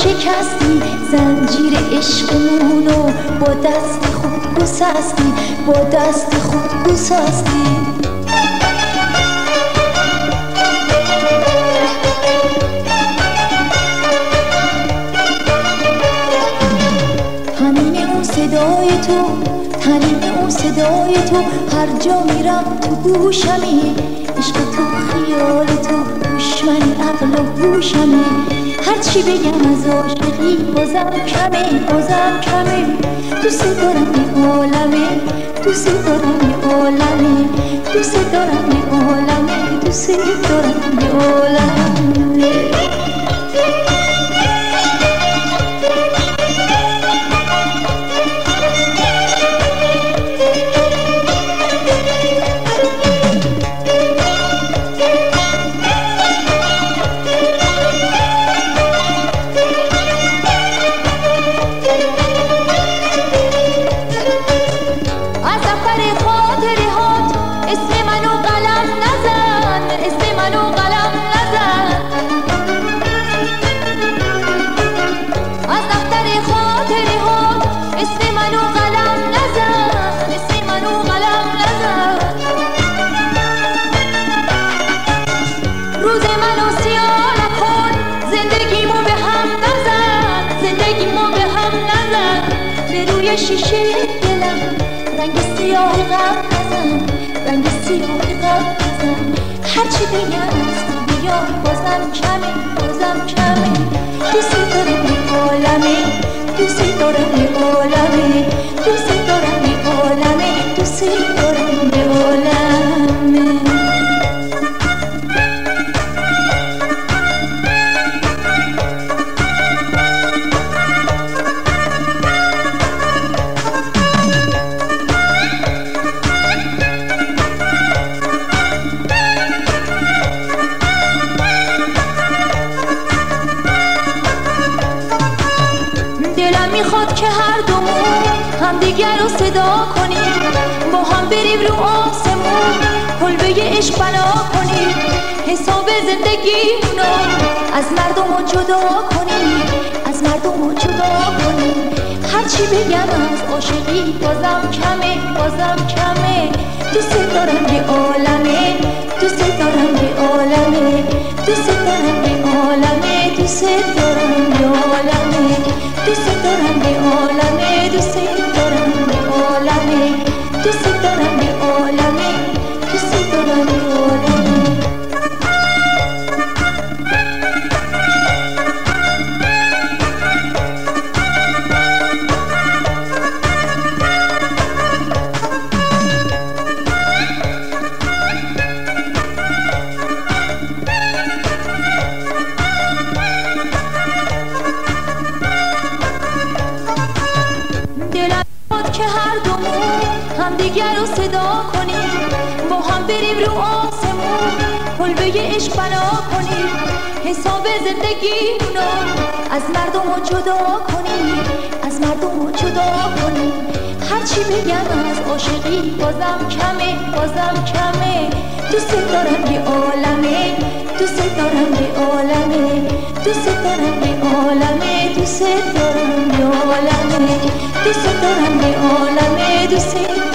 شکستی زنجیر عشقمونو با دست خود گسستی، با دست خود گسستی. تنین اون صدای تو، تنین اون صدای تو، هر جا میرم تو گوشمی. عشق تو، خیال تو، دشمنی عقل و هوشمی. هرچی بگم از عاشقی بازم کمه، بازم کمه. دوست دارم این عالمه، دوست دارم این عالمه، دوست دارم این عالمه، دوست دارم این عالمه. شیشه دلم رنگ سیاه غم نزن، رنگ سیاه غم نزن. هرچی بگم از تو بیاد بازم کمه، بازم کمه. دوست دارم این عالمه، دوست دارم این عالمه، دوست دارم این عالمه، دوست دارم این عالمه. میخواد که هر دومون همدیگر رو صدا کنیم، با هم بریم رو آسمون کلبه عشق بنا کنیم. حساب زندگیمونو از مردم رو جدا کنیم، از مردم رو جدا کنیم. هرچی بگم از عاشقی بازم کمه، بازم کمه. دوست دارم یه عالمه، دوست دارم یه عالمه، دوست دارم یه عالمه، دوست دارم یه عالمه، دوست دارم یه عالمه، دوست دارم یه عالمه، دوست دارم یه عالمه، دوست دارم یه عالمه. که هر دومون همدیگر رو صدا کنیم، با هم بریم رو آسمون کلبه عشق بنا کنیم. حساب زندگیمونو از مردم رو جدا کنیم، از مردم رو جدا کنیم. هرچی بگم از عاشقی بازم کمه، بازم کمه. دوست دارم یه عالمه، دوست دارم یه عالمه، دوست دارم یه عالمه، دوست دارم یه عالمه، دوست دارم یه عالمه، دوست